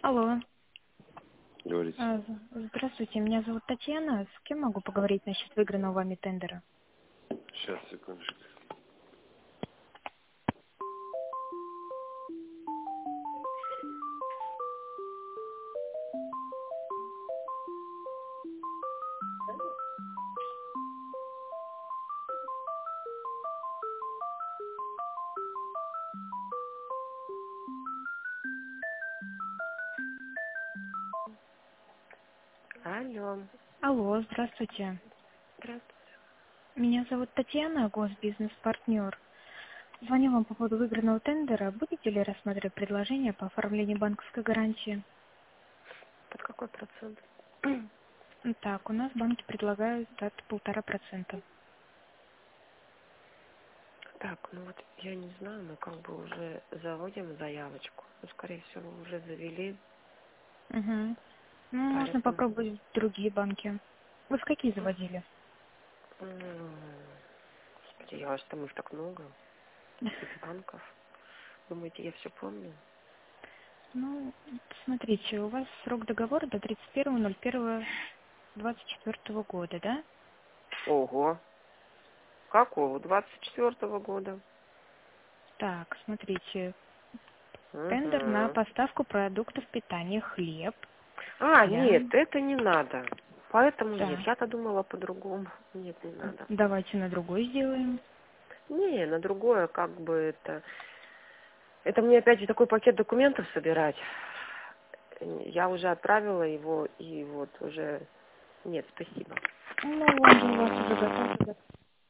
Алло. Говорите. Здравствуйте, меня зовут Татьяна. С кем могу поговорить насчет выигранного вами тендера? Сейчас, секундочку. Алло. Алло, здравствуйте. Здравствуйте. Меня зовут Татьяна, госбизнес-партнер. Звоню вам по поводу выигранного тендера. Будете ли рассматривать предложение по оформлению банковской гарантии? Под какой процент? Так, у нас банки предлагают от 1,5%. Так, ну вот я не знаю, мы как бы уже заводим заявочку. Ну, скорее всего, уже завели, Угу. Ну, можно поэтому... попробовать другие банки. Вы в какие заводили? Господи, я аж там их так много, этих банков. Думаете, я все помню? Ну, смотрите, у вас срок договора до 31.01.24 года, да? Ого! Какого? 24-го года? Так, смотрите, тендер на Угу. поставку продуктов питания, хлеб для... Нет, это не надо. Поэтому нет. Да, Я-то думала по-другому. Нет, не надо. давайте на другой сделаем. Не, на другое как бы это... Это мне опять же такой пакет документов собирать. Я уже отправила его, и вот уже... Нет, спасибо. Ну, он же у вас уже готов.